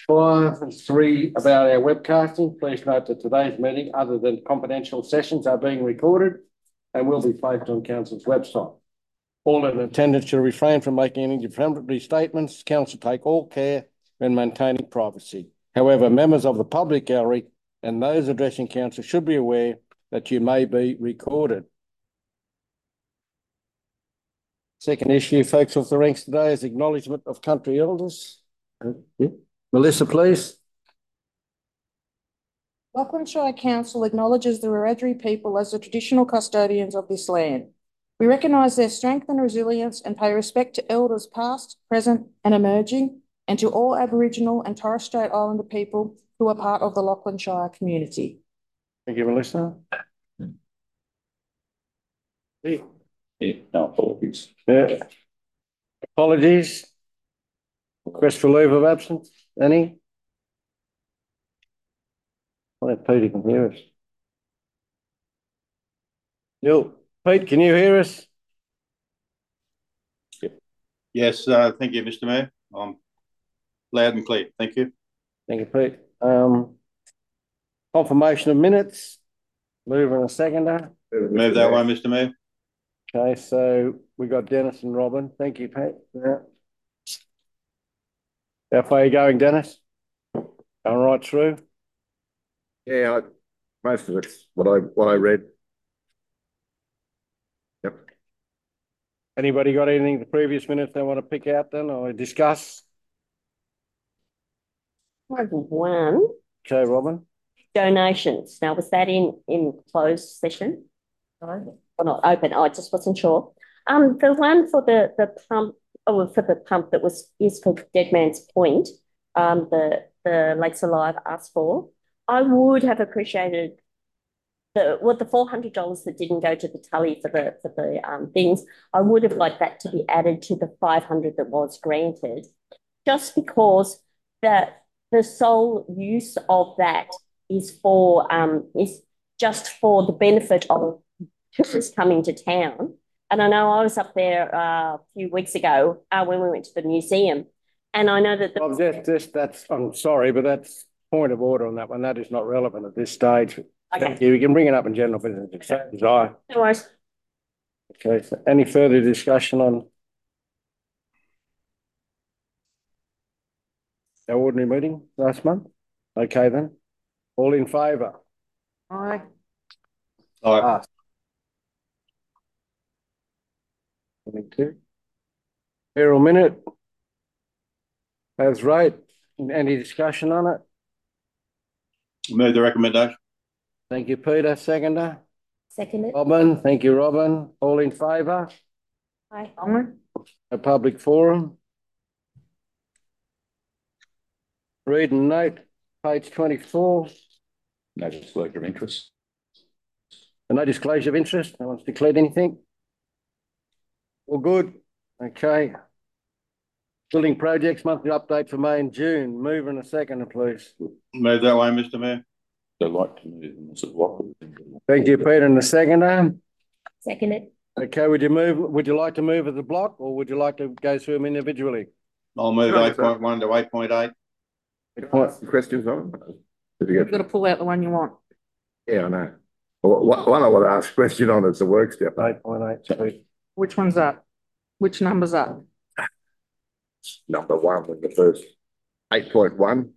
5 and 3 about our webcasting. Please note that today's meeting, other than confidential sessions, are being recorded and will be placed on Council's website. All in attendance should refrain from making any defamatory statements. Council take all care when maintaining privacy. However, members of the public gallery and those addressing Council should be aware that you may be recorded. Second issue, folks, off the ranks today is acknowledgement of country elders. Melissa, please. Lachlan Shire Council acknowledges the Wiradjuri people as the traditional custodians of this land. We recognise their strength and resilience and pay respect to elders past, present and emerging, and to all Aboriginal and Torres Strait Islander people who are part of the Lachlan Shire community. Thank you, Melissa. No apologies. Yeah. Apologies. Request for leave of absence. Any? I think Peter can hear us. Neil, Pete, can you hear us? Yes, thank you, Mr. Mayor. I'm loud and clear. Thank you. Thank you, Pete. Confirmation of minutes. Mover and a seconder. Move that one, Mr. Mayor. Okay, so we got Dennis and Robin. Thank you, Pat. Yeah. How far are you going, Dennis? Going right through? Yeah, most of it's what I read. Yep. Anybody got anything the previous minutes they want to pick out then or discuss? One. Okay, Robin. Donations. Now, was that in closed session? No. Or not open? Oh, I just wasn't sure. The one for the pump, or for the pump that is for Dead Man's Point, the Lakes Alive asked for. I would have appreciated the $400 that didn't go to the tally for the things. I would have liked that to be added to the $500 that was granted, just because the sole use of that is just for the benefit of tourists coming to town. And I know I was up there a few weeks ago when we went to the museum, and I know that I'm sorry, but that's point of order on that one. That is not relevant at this stage. Okay. Thank you. We can bring it up in general business. No worries. Okay. So any further discussion on our ordinary meeting last month? Okay then. All in favour? Aye. Aye. 22. Errol minute. That's right. Any discussion on it? Move the recommendation. Thank you, Peter. Seconder. Second it. Robin. Thank you, Robin. All in favour? Aye. A public forum. Read and note, page 24. No disclosure of interest. No disclosure of interest. No one's declared anything. All good. Okay. Building projects, monthly update for May and June. Mover and a seconder, please. Move that way, Mr. Mayor. I'd like to move them as a block. Thank you, Peter, and the seconder. Second it. Okay, would you like to move as a block or would you like to go through them individually? I'll move 8.1 to 8.8. Questions on it? You've got to pull out the one you want. Yeah, I know. Well, one I want to ask a question on is the work step. 8.8. Which one's that? Which number's that? Number one was the first 8.1.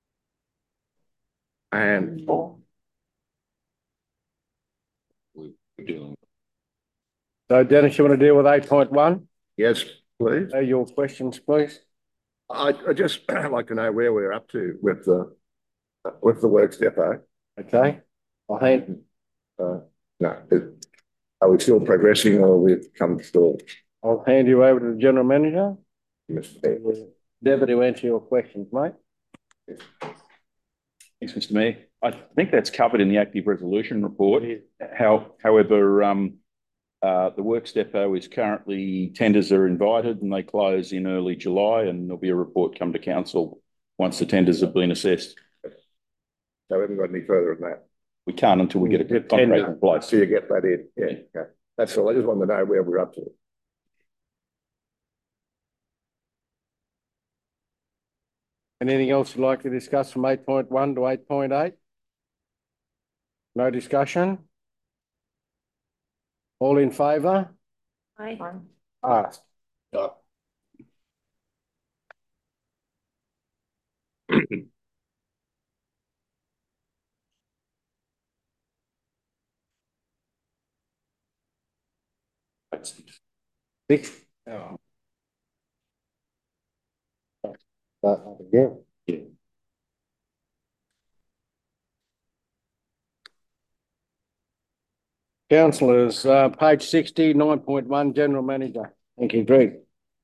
And We're doing. So, Dennis, you want to deal with 8.1? yes, please. Your questions, please. I just like to know where we're up to with the works depot. Okay. I'll hand. No, are we still progressing or we've come to stall? I'll hand you over to the General Manager. Mr. Endeavour to answer your questions, mate. Thanks, Mr. Mayor. I think that's covered in the active resolution report. However, the works depot is currently, tenders are invited and they close in early July, and there'll be a report come to council once the tenders have been assessed. So we haven't got any further than that. We can't until we get a contract in place. So you get that in. Yeah. Okay. That's all. I just wanted to know where we're up to. Anything else you'd like to discuss from 8.1 to 8.8? No discussion? All in favour? Aye. Passed. Six. Oh. Again. Yeah. Councillors, page 60, 9.1, General Manager. Thank you, Greg.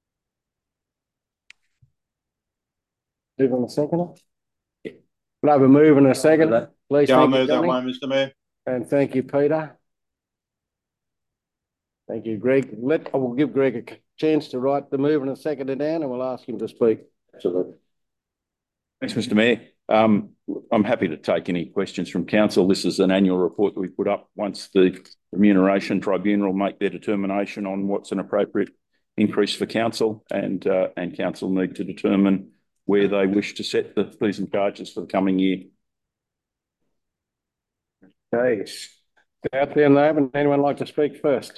Move on a second. We'll have a move and a second. Please, Yeah, I'll thank you, move that Johnny. one, Mr Mayor. And thank you, Peter. Thank you, Greg. I will give Greg a chance to write the move and a second down, and we'll ask him to speak. Absolutely. Thanks, Mr Mayor. I'm happy to take any questions from council. This is an annual report that we put up once the Remuneration Tribunal make their determination on what's an appropriate increase for council, and council need to determine where they wish to set the fees and charges for the coming year. Okay. Out there, no, anyone like to speak first?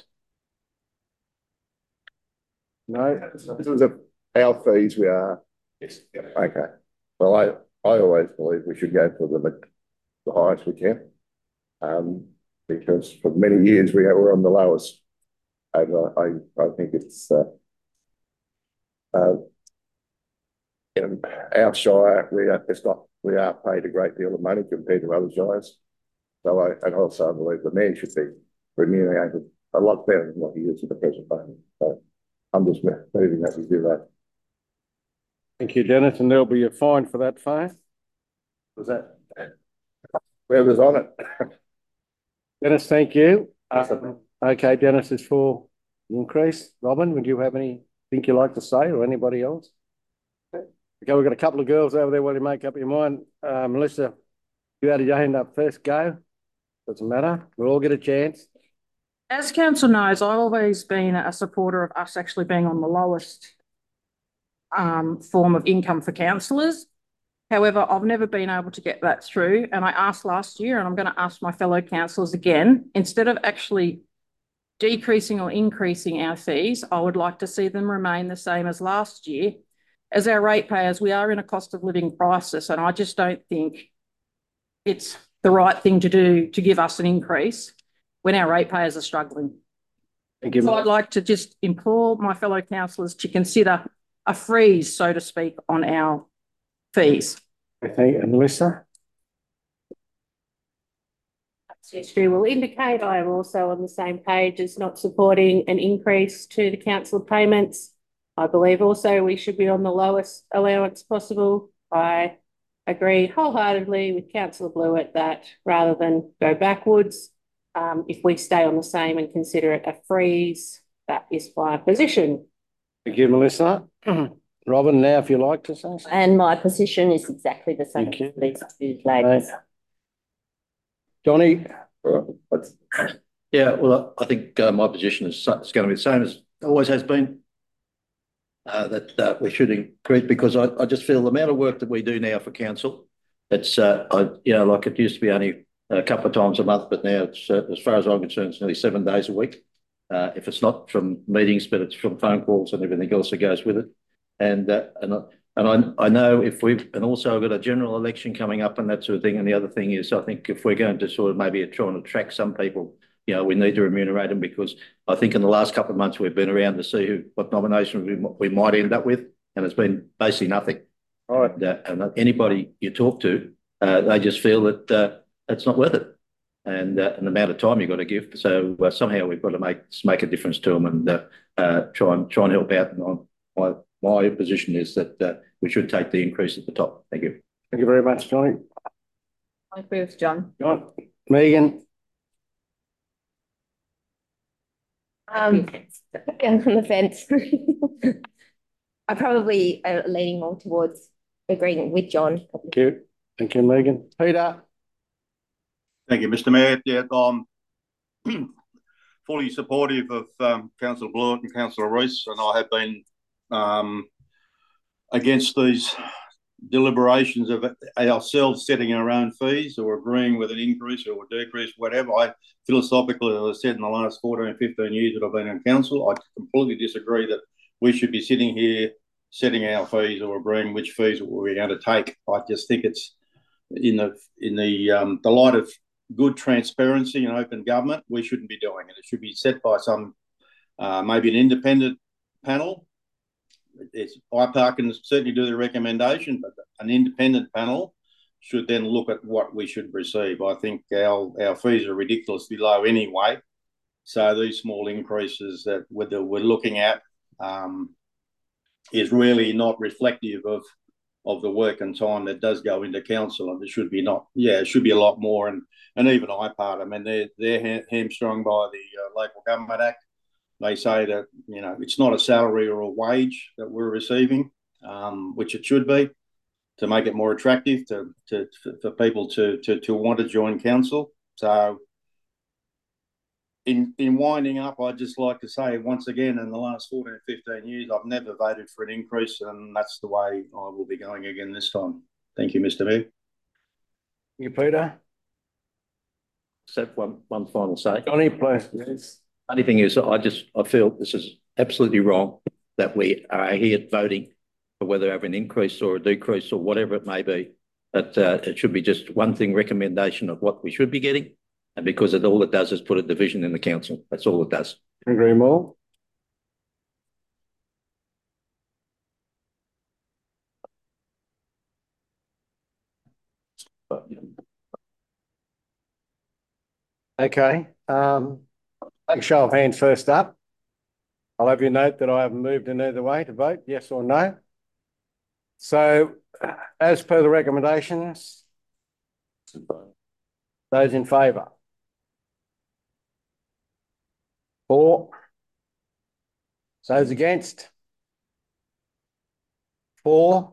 No? Our fees, we are. Yes. Okay. Well, I always believe we should go for the highest we can. Because for many years we were on the lowest. And I think it's in our shire, we are paid a great deal of money compared to other shires. So I also believe the mayor should be remunerated a lot better than what he is at the present moment. So I'm just moving that we do that. Thank you, Dennis, and there'll be a fine for that fine. Was that whoever's on it? Dennis, thank you. Okay, Dennis is for the increase. Robin, would you have anything you'd like to say, or anybody else? Okay, we've got a couple of girls over there while you make up your mind. Melissa, you had your hand up first, go. Doesn't matter. We'll all get a chance. As council knows, I've always been a supporter of us actually being on the lowest form of income for councillors. However, I've never been able to get that through. And I asked last year, and I'm going to ask my fellow councillors again, instead of actually decreasing or increasing our fees, I would like to see them remain the same as last year. As our ratepayers, we are in a cost of living crisis, and I just don't think it's the right thing to do to give us an increase when our ratepayers are struggling. Thank you. So I'd like to just implore my fellow councillors to consider a freeze, so to speak, on our fees. Thank you. Melissa? History will indicate I am also on the same page as not supporting an increase to the council payments. I believe also we should be on the lowest allowance possible. I agree wholeheartedly with Councillor Blewett that rather than go backwards, if we stay on the same and consider it a freeze, that is my position. Thank you, Melissa. Robin, now if you like to say something. And my position is exactly the same Thank you. as these two ladies. Johnny? Yeah, well, I think my position is going to be the same as it always has been. That we should increase, because I just feel the amount of work that we do now for council, it's like it used to be only a couple of times a month, but now it's as far as I'm concerned, it's nearly 7 days a week. If it's not from meetings, but it's from phone calls and everything else that goes with it. And I know and also I've got a general election coming up and that sort of thing. And the other thing is, I think if we're going to sort of maybe try and attract some people, we need to remunerate them, because I think in the last couple of months we've been around to see what nominations we might end up with, and it's been basically nothing. All right. And anybody you talk to, they just feel that it's not worth it, and the amount of time you've got to give. So somehow we've got to make a difference to them and try and help out. And my position is that we should take the increase at the top. Thank you. Thank you very much, Johnny. I agree with John. John? Megan? On the fence. I probably leaning more towards agreeing with John. Thank you. Thank you, Megan. Peter? Thank you, Mr Mayor. Yeah, I'm fully supportive of Councillor Blewett and Councillor Rees, and I have been against these deliberations of ourselves setting our own fees or agreeing with an increase or a decrease, whatever. I philosophically, as I said, in the last 14, 15 years that I've been on council, I completely disagree that we should be sitting here setting our fees or agreeing which fees we're going to take. I just think it's in the light of good transparency and open government, we shouldn't be doing it. It should be set by some maybe an independent panel. IPARC can certainly do the recommendation, but an independent panel should then look at what we should receive. I think our fees are ridiculously low anyway. So these small increases that we're looking at is really not reflective of the work and time that does go into council, and it should be it should be a lot more. And even IPART, I mean, they're hamstrung by the Local Government Act. They say that, you know, it's not a salary or a wage that we're receiving, which it should be, to make it more attractive for people to want to join council. So in winding up, I'd just like to say once again, in the last 14, 15 years, I've never voted for an increase, and that's the way I will be going again this time. Thank you, Mr. Mayor. You, Peter? So one final say. Johnny, please. Only thing is, I feel this is absolutely wrong that we are here voting for whether have an increase or a decrease or whatever it may be. That it should be just one thing, recommendation of what we should be getting, and because all it does is put a division in the council. That's all it does. Agree more. Okay. Take a show of hands first up. I'll have you note that I haven't moved in either way to vote, yes or no. So, as per the recommendations, those in favour? 4. Those against? 4.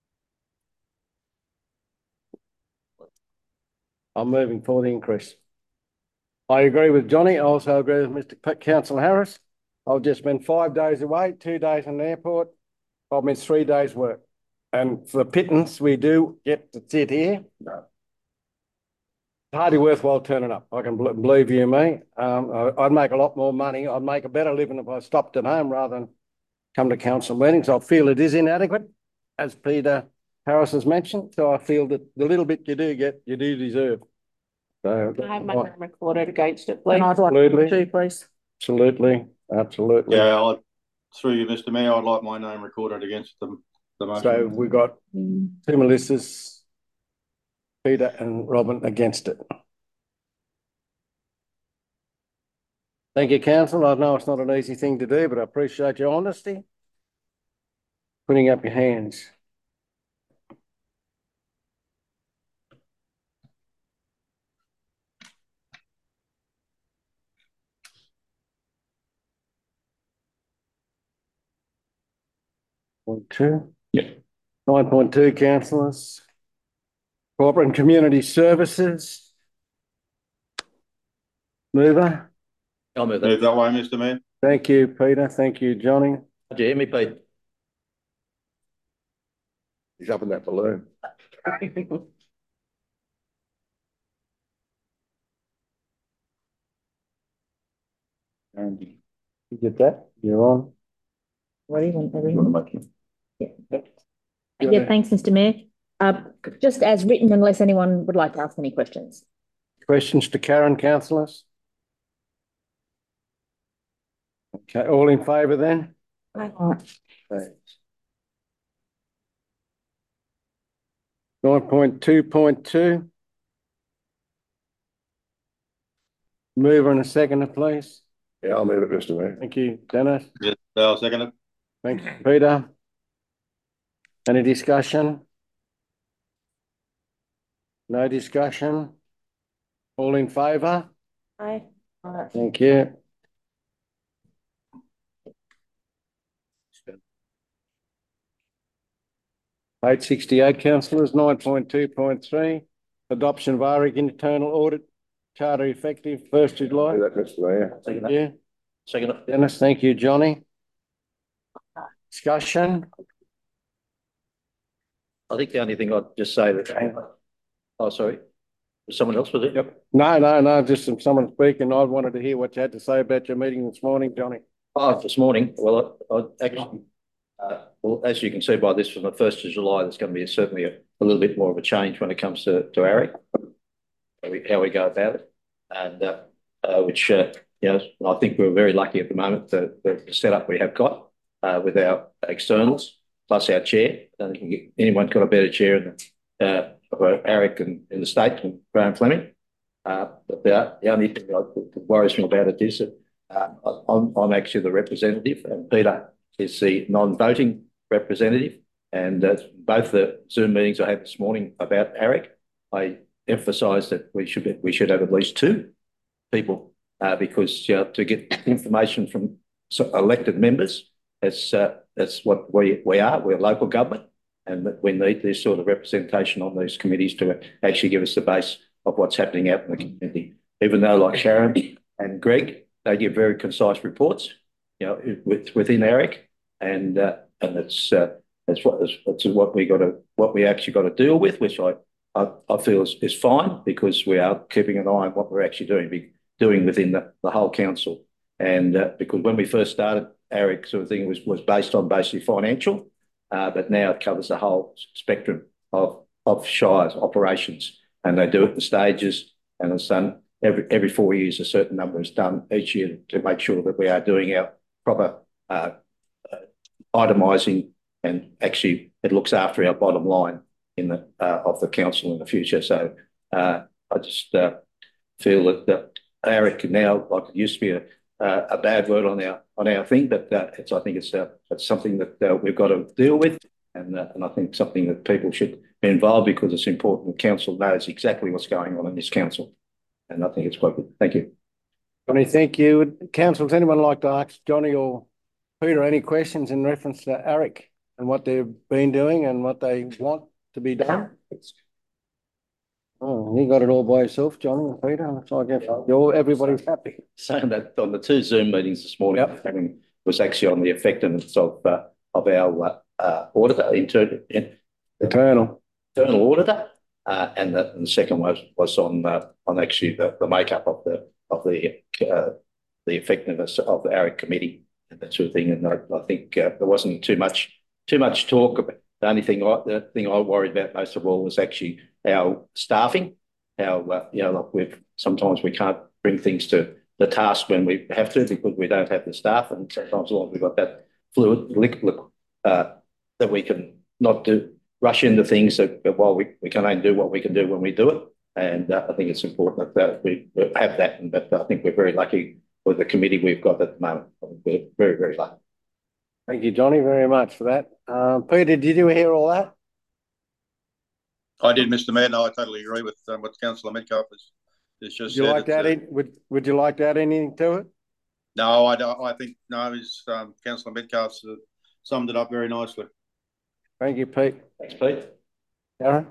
I'm moving for the increase. I agree with Johnny. I also agree with Mr. Councillor Harris. I've just spent 5 days away, 2 days in the airport. I've missed 3 days' work. And for pittance, we do get to sit here. No. It's hardly worthwhile turning up. I can believe you me. I'd make a lot more money. I'd make a better living if I stopped at home rather than come to council meetings. I feel it is inadequate, as Peter Harris has mentioned. So I feel that the little bit you do get, you do deserve. So I have my name recorded against it, please. And I'd like to, please. Absolutely. Yeah, through you, Mr. Mayor, I'd like my name recorded against the motion. So we've got 2 Melissas, Peter and Robin against it. Thank you, Council. I know it's not an easy thing to do, but I appreciate your honesty. Putting up your hands. Point 2. Yeah. 9.2, councillors. Corporate and Community Services. Mover. I'll move Move that way, Mr. Mayor. Thank you, Peter. Thank you, Johnny. Do you hear me, Pete? He's up in that balloon. You get that? You're on. What do you want, You want to make it? Yeah, thanks, Mr. Mayor. Just as written, unless anyone would like to ask any questions. Questions to Karen, councillors? Okay, all in favour then? Thanks. 9.2.2. Mover and a seconder, please. Yeah, I'll move it, Mr. Mayor. Thank you, Dennis. Yes, I'll second it. Thanks, Peter. Any discussion? No discussion? All in favour? Aye. Thank you. Page 68, councillors, 9.2.3, adoption of ARIC internal audit charter effective 1st July. Do that, Mr. Mayor. Second that. Yeah, Second it. Dennis, thank you, Johnny. Discussion? I think the only thing I'd just say that, oh, sorry, was someone else, was it? Yep. No, just someone speaking. I wanted to hear what you had to say about your meeting this morning, Johnny. Oh, this morning, well, I actually, well, as you can see by this, from the 1st of July, there's going to be certainly a little bit more of a change when it comes to AREC, how we go about it, and which, you know, I think we're very lucky at the moment, the setup we have got with our externals, plus our chair. I don't think anyone's got a better chair of AREC in the state than Graham Fleming. But the only thing that worries me about it is that I'm actually the representative, and Peter is the non-voting representative. And both the Zoom meetings I had this morning about AREC, I emphasised that we should have at least 2 people because to get information from elected members, that's what we are. We're local government, and we need this sort of representation on these committees to actually give us the base of what's happening out in the community. Even though, like Sharon and Greg, they give very concise reports, you know, within AREC, and that's what we actually got to deal with, which I feel is fine, because we are keeping an eye on what we're actually doing within the whole council. And because when we first started, AREC sort of thing was based on basically financial, but now it covers the whole spectrum of Shires operations, and they do it in stages, and it's done every 4 years. A certain number is done each year to make sure that we are doing our proper itemising, and actually it looks after our bottom line of the council in the future. So I just feel that AREC now, like it used to be a bad word on our thing, but I think it's something that we've got to deal with, and I think something that people should be involved, because it's important the council knows exactly what's going on in this council, and I think it's quite good. Thank you. Johnny, thank you. Council, does anyone like to ask Johnny or Peter any questions in reference to AREC and what they've been doing and what they want to be done? Oh, you got it all by yourself, Johnny and Peter. So I guess everybody's happy. Saying that on the 2 Zoom meetings this morning, yep, was actually on the effectiveness of our auditor, internal auditor, and the second was on actually the makeup of the effectiveness of the AREC committee and that sort of thing. And I think there wasn't too much talk about. The thing I worried about most of all was actually our staffing. How you know, like sometimes we can't bring things to the task when we have to, because we don't have the staff, and sometimes we've got that fluid that we can not rush into things while we can only do what we can do when we do it. And I think it's important that we have that, but I think we're very lucky with the committee we've got at the moment. We're very, very lucky. Thank you, Johnny, very much for that. Peter, did you hear all that? I did, Mr. Mayor. No, I totally agree with what Councillor Metcalfe has just said. Would you like to add anything to it? No, I think Councillor Metcalfe summed it up very nicely. Thank you, Pete. Thanks, Pete. Aaron?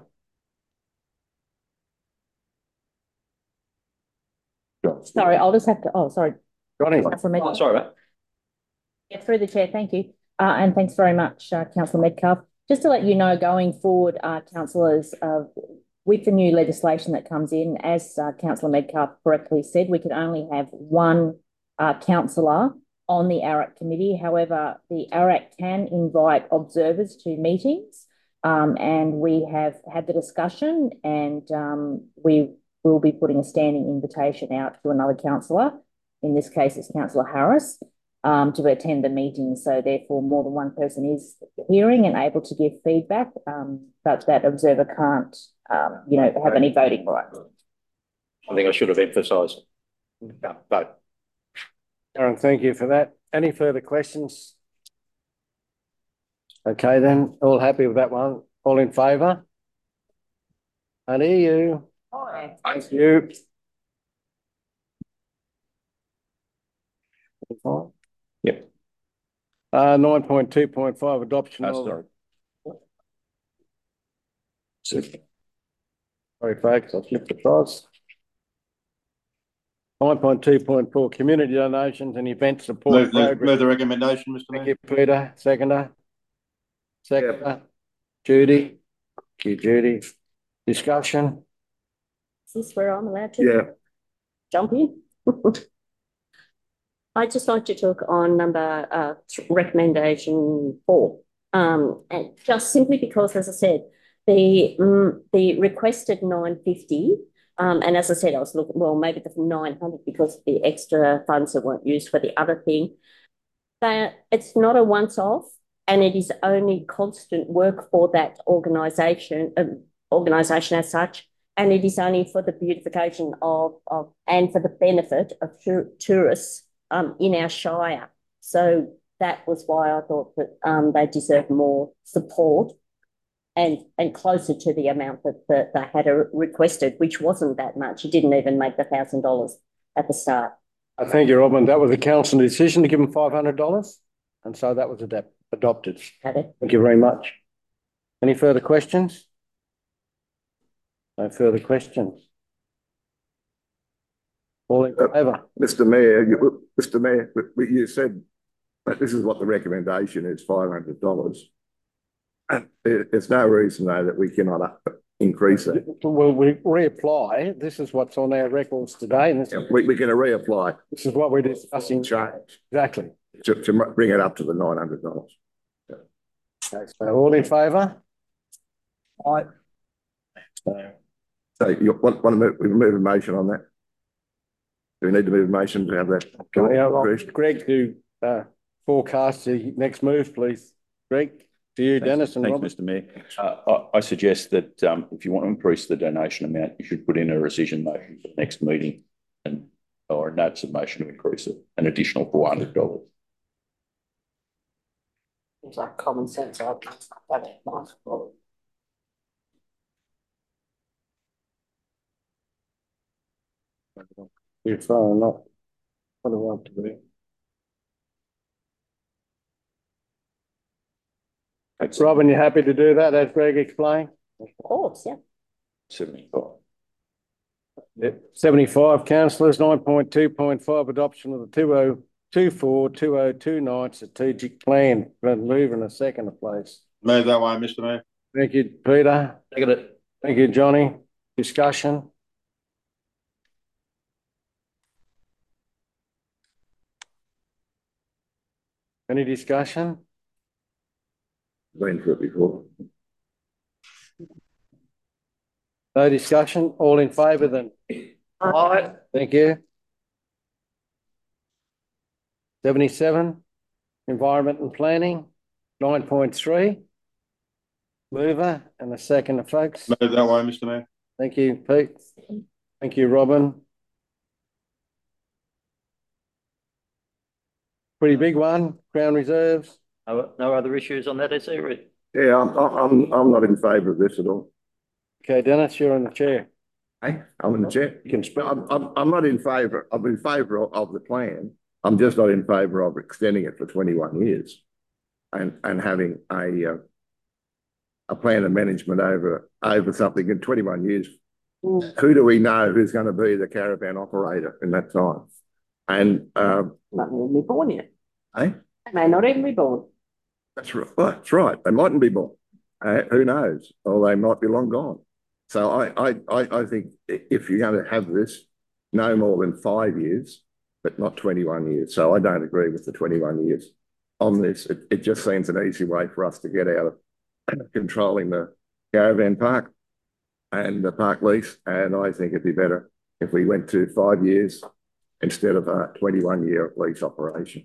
Sorry, I'll just have to, sorry. Johnny. Sorry, mate. Yeah, through the chair, thank you. And thanks very much, Councillor Metcalfe. Just to let you know, going forward, councillors, with the new legislation that comes in, as Councillor Metcalfe correctly said, we can only have 1 councillor on the AREC committee. However, the AREC can invite observers to meetings, and we have had the discussion, and we will be putting a standing invitation out to another councillor. In this case, it's Councillor Harris, to attend the meeting. So therefore, more than 1 person is hearing and able to give feedback, but that observer can't, have any voting rights. I think I should have emphasised vote. Aaron, thank you for that. Any further questions? Okay, then, all happy with that one? All in favour? And you. Aye. Thank you. Yep. 9.2.5 adoption of. Sorry, folks, I'll flip the slides. 9.2.4 community donations and event support program. Move the recommendation, Mr. Mayor. Thank you, Peter. Seconder. Judy. Thank you, Judy. Discussion? Is this where I'm allowed to? Yeah, Jump in? I'd just like to talk on number recommendation 4. And just simply because, as I said, the requested 950, and as I said, I was looking, well, maybe the 900 because of the extra funds that weren't used for the other thing. That it's not a once-off, and it is only constant work for that organisation as such, and it is only for the beautification of and for the benefit of tourists in our shire. So that was why I thought that they deserve more support and closer to the amount that they had requested, which wasn't that much. It didn't even make the $1,000 at the start. I thank you, Robin. That was a council decision to give them $500, and so that was adopted. Okay. Thank you very much. Any further questions? No further questions. All in favour? Mr. Mayor, you said that this is what the recommendation is, $500. And there's no reason though that we cannot increase it. Well, we reapply. This is what's on our records today, and We're going to reapply. this is what we're discussing. Change Exactly. to bring it up to the $900. Okay, so all in favour? Aye. So you want to move a motion on that? Do we need to move a motion to have that? Greg, to forecast the next move, please. Greg, to you, Dennis and Robert. Thanks, Mr. Mayor. I suggest that if you want to increase the donation amount, you should put in a rescission motion for the next meeting or a notice of motion to increase it, an additional $400. It's like common sense. I If not, what do I want to do? Robin, you happy to do that, as Greg explained? Of course, yeah. 75. 75 councillors, 9.2.5 adoption of the 2024-2029 strategic plan. Going to move in a second, please. Move that way, Mr. Mayor. Thank you, Peter. Second it. Thank you, Johnny. Discussion? Any discussion? Been through it before. No discussion? All in favour then? Aye. Thank you. 77, Environment and Planning, 9.3. Mover and a second, folks. Move that way, Mr. Mayor. Thank you, Pete. Thank you, Robin. Pretty big one, Crown Reserves. No other issues on that, is there? Yeah, I'm not in favour of this at all. Okay, Dennis, you're in the chair. Hey, I'm in the chair. You can speak. I'm not in favour. I'm in favour of the plan. I'm just not in favour of extending it for 21 years and having a plan of management over something in 21 years. Who do we know who's going to be the caravan operator in that time? And not even be born yet. eh? They may not even be born. That's right. Well, that's right. They mightn't be born. Who knows? Or they might be long gone. So I think if you're going to have this, no more than 5 years, but not 21 years. So I don't agree with the 21 years on this. It just seems an easy way for us to get out of controlling the caravan park and the park lease. And I think it'd be better if we went to 5 years instead of a 21-year lease operation.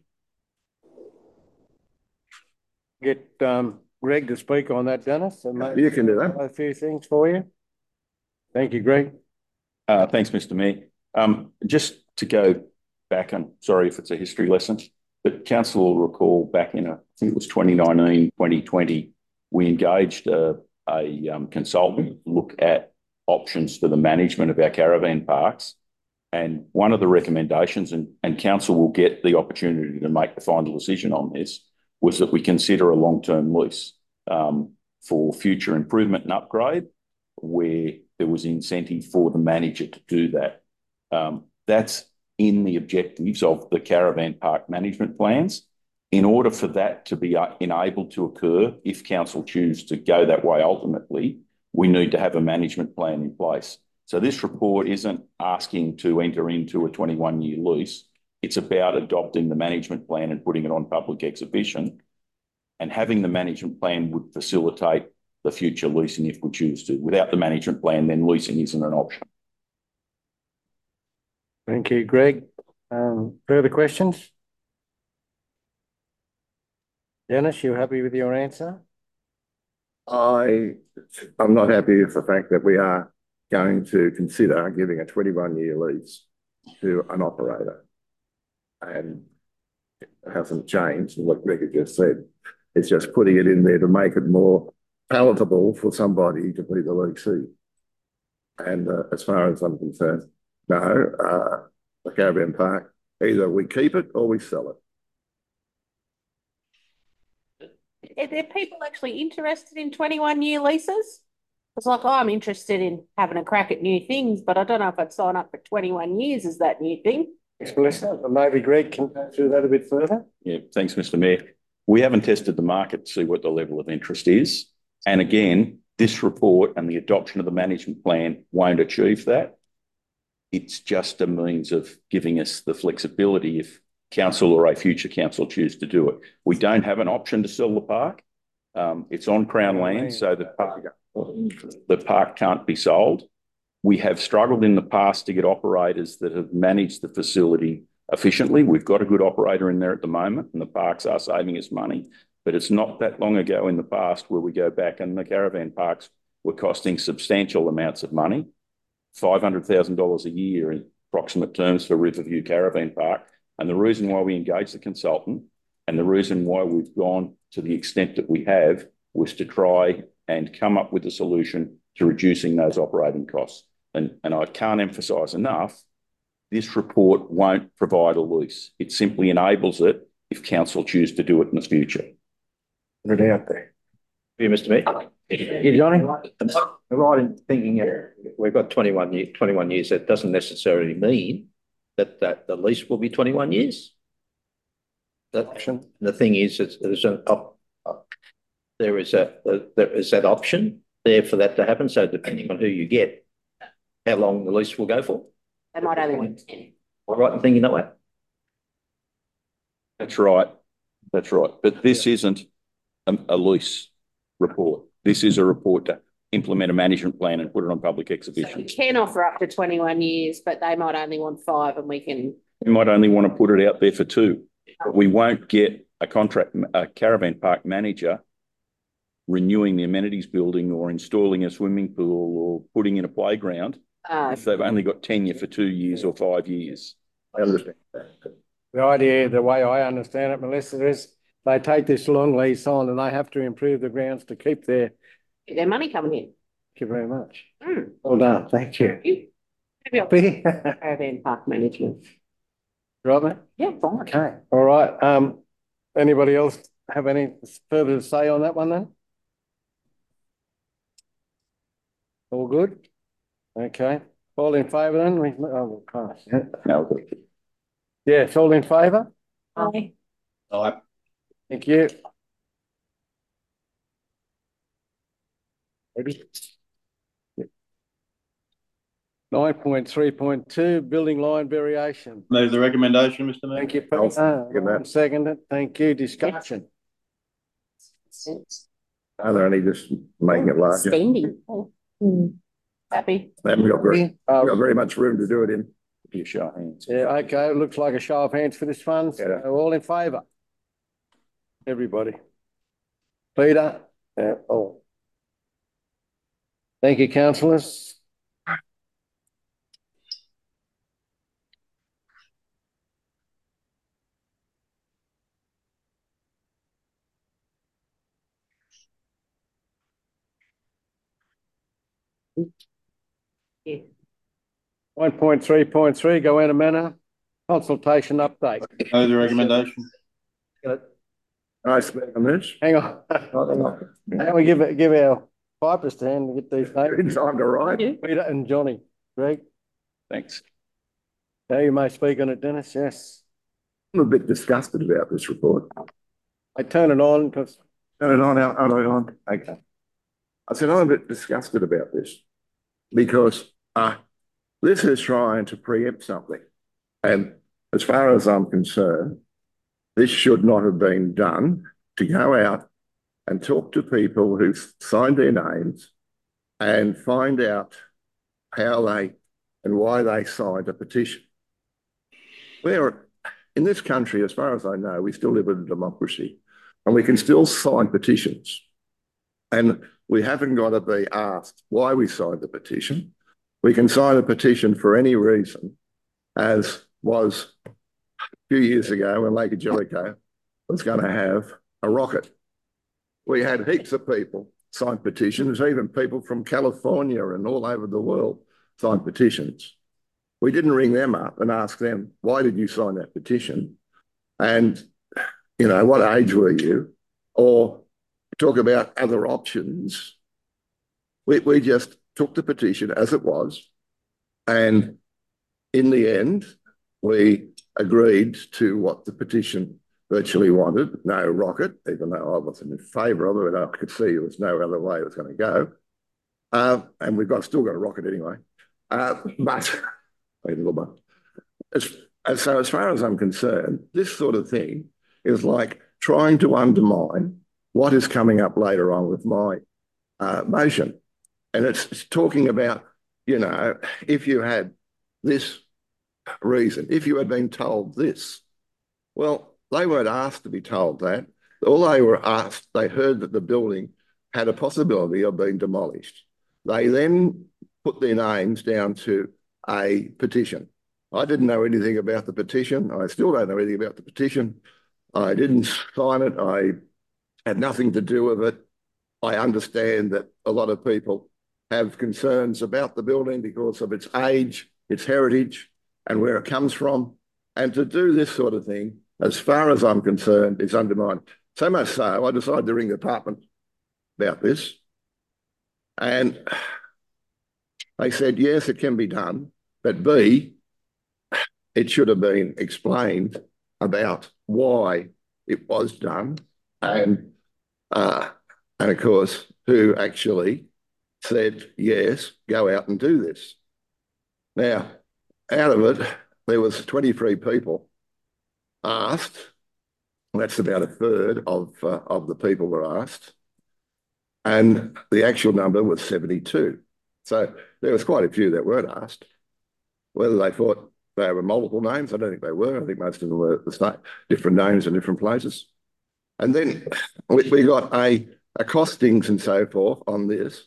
Get Greg to speak on that, Dennis. And You can do that. a few things for you. Thank you, Greg. Thanks, Mr. Mayor. Just to go back, and sorry if it's a history lesson, but council will recall back in, I think it was 2019, 2020, we engaged a consultant to look at options for the management of our caravan parks. And one of the recommendations, and council will get the opportunity to make the final decision on this, was that we consider a long-term lease for future improvement and upgrade where there was incentive for the manager to do that. That's in the objectives of the caravan park management plans. In order for that to be enabled to occur, if council choose to go that way ultimately, we need to have a management plan in place. So this report isn't asking to enter into a 21-year lease. It's about adopting the management plan and putting it on public exhibition. And having the management plan would facilitate the future leasing if we choose to. Without the management plan, then leasing isn't an option. Thank you, Greg. Further questions? Dennis, you happy with your answer? I'm not happy with the fact that we are going to consider giving a 21-year lease to an operator. And it hasn't changed what Greg had just said. It's just putting it in there to make it more palatable for somebody to be the leasee. And as far as I'm concerned, no, the caravan park, either we keep it or we sell it. Are there people actually interested in 21-year leases? It's like, I'm interested in having a crack at new things, but I don't know if I'd sign up for 21 years as that new thing. Thanks, Melissa. Maybe Greg can go through that a bit further. Yeah, thanks, Mr. Mayor. We haven't tested the market to see what the level of interest is. And again, this report and the adoption of the management plan won't achieve that. It's just a means of giving us the flexibility if council or a future council choose to do it. We don't have an option to sell the park. It's on Crown land, so the park can't be sold. We have struggled in the past to get operators that have managed the facility efficiently. We've got a good operator in there at the moment, and the parks are saving us money. But it's not that long ago in the past where we go back and the caravan parks were costing substantial amounts of money, $500,000 a year in approximate terms for Riverview Caravan Park. And the reason why we engaged the consultant and the reason why we've gone to the extent that we have was to try and come up with a solution to reducing those operating costs. And I can't emphasise enough, this report won't provide a lease. It simply enables it if council choose to do it in the future. Put it out there. Yeah, Mr. Mayor. Yeah, Johnny? Am I right in thinking we've got 21 years, that doesn't necessarily mean that the lease will be 21 years? The thing is, there is that option there for that to happen. So depending on who you get, how long the lease will go for. They might only want 10. Am I right in thinking that way? That's right. That's right. But this isn't a lease report. This is a report to implement a management plan and put it on public exhibition. So we can offer up to 21 years, but they might only want 5 and we can... We might only want to put it out there for 2. But we won't get a caravan park manager renewing the amenities building or installing a swimming pool or putting in a playground if they've only got tenure for 2 years or 5 years. I understand that. The idea, the way I understand it, Melissa, is they take this long lease on and they have to improve the grounds to keep their money coming in. Thank you very much. Well done. Thank you. Maybe I'll caravan park management. Right, Yeah, fine. okay. All right. Anybody else have any further to say on that one then? All good? Okay. All in favour then? We'll pass. Yeah. No, Yes, all in favour? Aye. Aye. Thank you. Maybe. 9.3.2, building line variation. Move the recommendation, Mr. Mayor. Thank you, I'll Peter. second that. Second it. Thank you. Discussion. Are they only just making it larger? Standing. Happy. They haven't got very much room to do it in. be a show of hands. Yeah, okay. It looks like a show of hands for this fund. Yeah. All in favour? Everybody. Peter? Yeah, all. Thank you, councillors. Yeah. 1.3.3, Goanna Manor, consultation update. Move the recommendation. I speak on this. Hang on. Can we give our pipers to hand to get these In names? time to write. Peter and Johnny. Greg, Thanks. now you may speak on it, Dennis. Yes. I'm a bit disgusted about this report. I turn it on because Turn it on, out on. Okay. I said, I'm a bit disgusted about this because this is trying to preempt something. And as far as I'm concerned, this should not have been done, to go out and talk to people who signed their names and find out how they and why they signed a petition. Where in this country, as far as I know, we still live in a democracy and we can still sign petitions. And we haven't got to be asked why we signed the petition. We can sign a petition for any reason, as was a few years ago when Lake Jellicoe was going to have a rocket. We had heaps of people sign petitions, even people from California and all over the world sign petitions. We didn't ring them up and ask them, why did you sign that petition? And, you know, what age were you? Or talk about other options. We just took the petition as it was. And in the end, we agreed to what the petition virtually wanted, no rocket, even though I wasn't in favour of it, I could see there was no other way it was going to go. And we've still got a rocket anyway. But so as far as I'm concerned, this sort of thing is like trying to undermine what is coming up later on with my motion. And it's talking about, you know, if you had this reason, if you had been told this, well, they weren't asked to be told that. All they were asked, they heard that the building had a possibility of being demolished. They then put their names down to a petition. I didn't know anything about the petition. I still don't know anything about the petition. I didn't sign it. I had nothing to do with it. I understand that a lot of people have concerns about the building because of its age, its heritage, and where it comes from. And to do this sort of thing, as far as I'm concerned, is undermined. So much so, I decided to ring the department about this. And they said, yes, it can be done, but B, it should have been explained about why it was done. And of course, who actually said, yes, go out and do this. Now, out of it, there was 23 people asked. That's about a third of the people were asked. And the actual number was 72. So there was quite a few that weren't asked. Whether they thought they were multiple names, I don't think they were. I think most of them were different names in different places. And then we got a costings and so forth on this,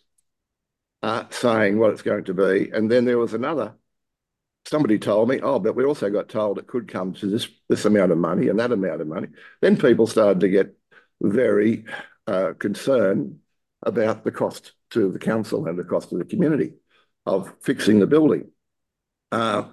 saying what it's going to be. And then there was another. Somebody told me, oh, but we also got told it could come to this amount of money and that amount of money. Then people started to get very concerned about the cost to the council and the cost to the community of fixing the building. As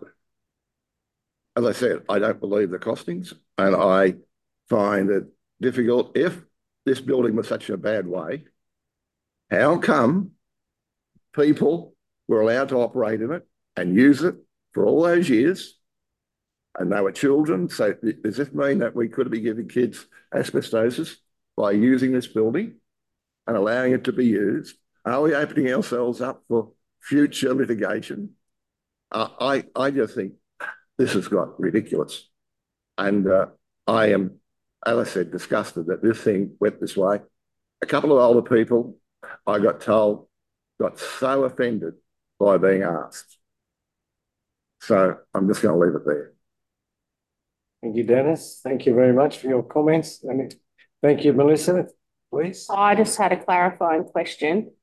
I said, I don't believe the costings, and I find it difficult. If this building was such a bad way, how come people were allowed to operate in it and use it for all those years, and they were children? So does this mean that we could be giving kids asbestosis by using this building and allowing it to be used? Are we opening ourselves up for future litigation? I just think this has got ridiculous. And I am, as I said, disgusted that this thing went this way. A couple of older people, I got told, got so offended by being asked. So I'm just going to leave it there. Thank you, Dennis. Thank you very much for your comments. And thank you, Melissa. Please. I just had a clarifying question.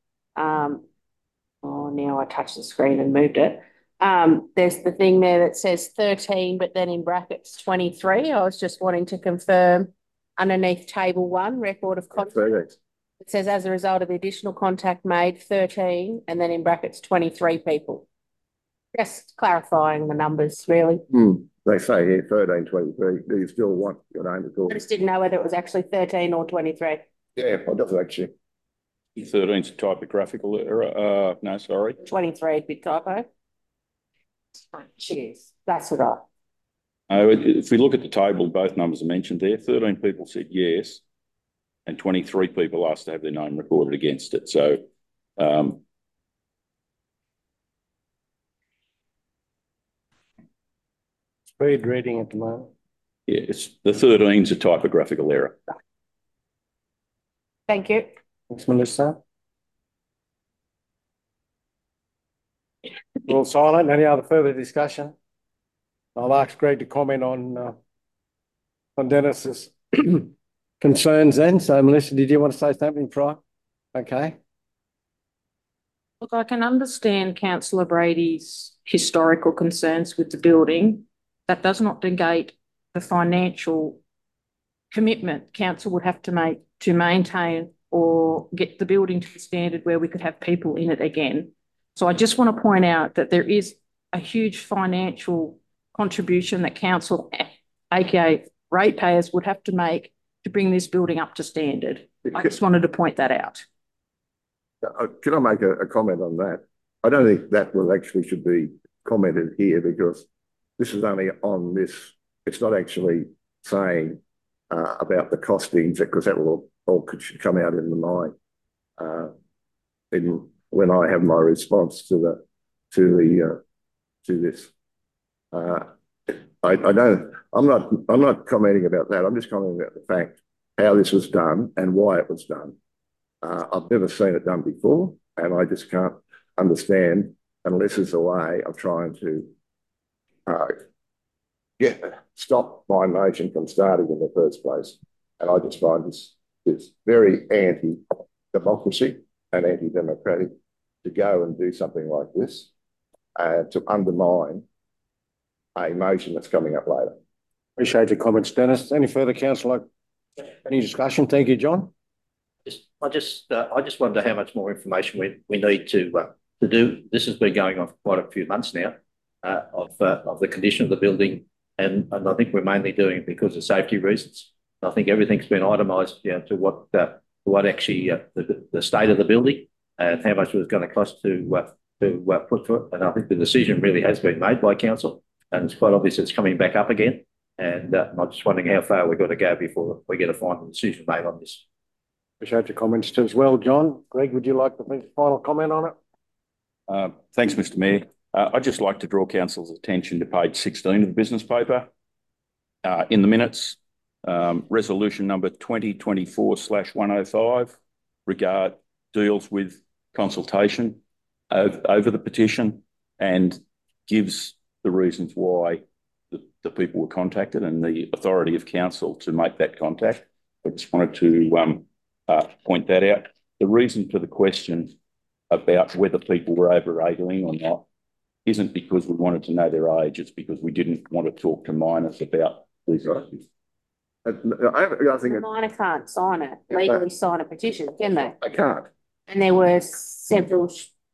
Now I touched the screen and moved it. There's the thing there that says 13, but then in brackets 23. I was just wanting to confirm underneath table 1, record of contact. It says as a result of the additional contact made, 13, and then in brackets 23 people. Just clarifying the numbers, really. They say here 13, 23. Do you still want your name recorded? I just didn't know whether it was actually 13 or 23. Yeah, it does actually. 13's a typographical error. No, sorry. 23 big typo. Cheers. That's what If we look at the table, both numbers are mentioned there. 13 people said yes, and 23 people asked to have their name recorded against it. So Speed reading at the moment. Yeah, it's the 13's a typographical error. Thank you. Thanks, Melissa. All silent. Any other further discussion? I'll ask Greg to comment on Dennis's concerns then. So, Melissa, did you want to say something prior? Okay. Look, I can understand councillor Brady's historical concerns with the building. That does not negate the financial commitment council would have to make to maintain or get the building to the standard where we could have people in it again. So I just want to point out that there is a huge financial contribution that council, aka ratepayers, would have to make to bring this building up to standard. I just wanted to point that out. Can I make a comment on that? I don't think that will actually should be commented here because this is only on this. It's not actually saying about the costings because that will all should come out in the line when I have my response to this. I'm not commenting about that. I'm just commenting about the fact how this was done and why it was done. I've never seen it done before, and I just can't understand unless there's a way of trying to stop my motion from starting in the first place. And I just find this very anti-democracy and anti-democratic to go and do something like this to undermine a motion that's coming up later. Appreciate your comments, Dennis. Any further, councillor? Any discussion? Thank you, John. I just wonder how much more information we need to do. This has been going on for quite a few months now of the condition of the building, and I think we're mainly doing it because of safety reasons. I think everything's been itemised to what actually the state of the building and how much it was going to cost to put for it. And I think the decision really has been made by council, and it's quite obvious it's coming back up again. And I'm just wondering how far we've got to go before we get a final decision made on this. Appreciate your comments as well, John. Greg, would you like to make a final comment on it? Thanks, Mr. Mayor. I'd just like to draw council's attention to page 16 of the business paper. In the minutes, resolution number 2024/105 deals with consultation over the petition and gives the reasons why the people were contacted and the authority of council to make that contact. I just wanted to point that out. The reason for the question about whether people were over 18 or not isn't because we wanted to know their age, it's because we didn't want to talk to minors about these issues. I think The minor can't sign it, legally sign a petition, can they? I can't. And there were several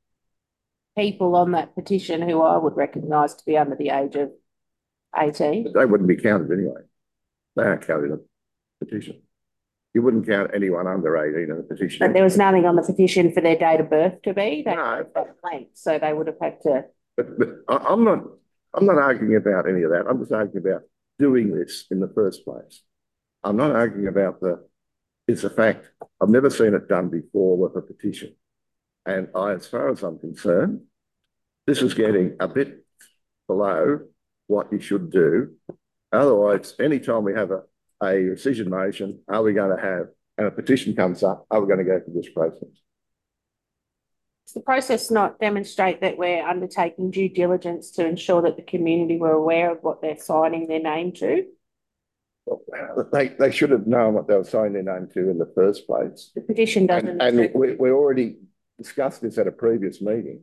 people on that petition who I would recognise to be under the age of 18. But they wouldn't be counted anyway. They aren't counted in a petition. You wouldn't count anyone under 18 in a petition. But there was nothing on the petition for their date of birth to be. They No. blank, so they would have had to. But I'm not arguing about any of that. I'm just arguing about doing this in the first place. I'm not arguing about it's a fact. I've never seen it done before with a petition. And as far as I'm concerned, this is getting a bit below what you should do. Otherwise, anytime we have a rescission motion, are we going to have, and a petition comes up, are we going to go through this process? Does the process not demonstrate that we're undertaking due diligence to ensure that the community were aware of what they're signing their name to? They should have known what they were signing their name to in the first place. The petition doesn't. And we already discussed this at a previous meeting.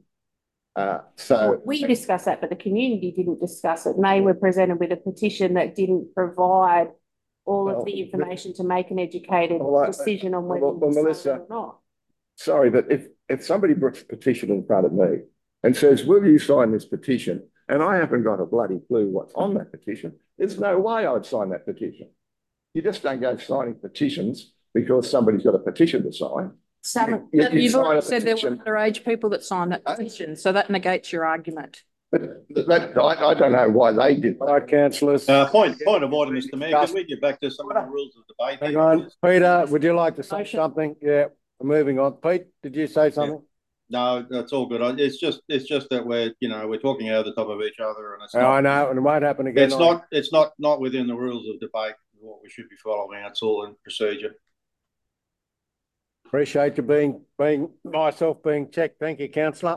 So we discussed that, but the community didn't discuss it. And they were presented with a petition that didn't provide all of the information to make an educated decision on whether to sign it or not. Sorry, but if somebody brings a petition in front of me and says, will you sign this petition? And I haven't got a bloody clue what's on that petition, there's no way I'd sign that petition. You just don't go signing petitions because somebody's got a petition to sign. You've already said there were underage people that signed that petition, so that negates your argument. But I don't know why they did that. All right, councillors. Point of order, Mr. Mayor. Can we get back to some of the rules of debate? Hang on. Peter, would you like to say something? Yeah, we're moving on. Pete, did you say something? No, that's all good. It's just that we're talking over the top of each other, and it's I not. know, and it won't happen again. It's not within the rules of debate what we should be following. It's all in procedure. Appreciate you being checked. Thank you, councillor.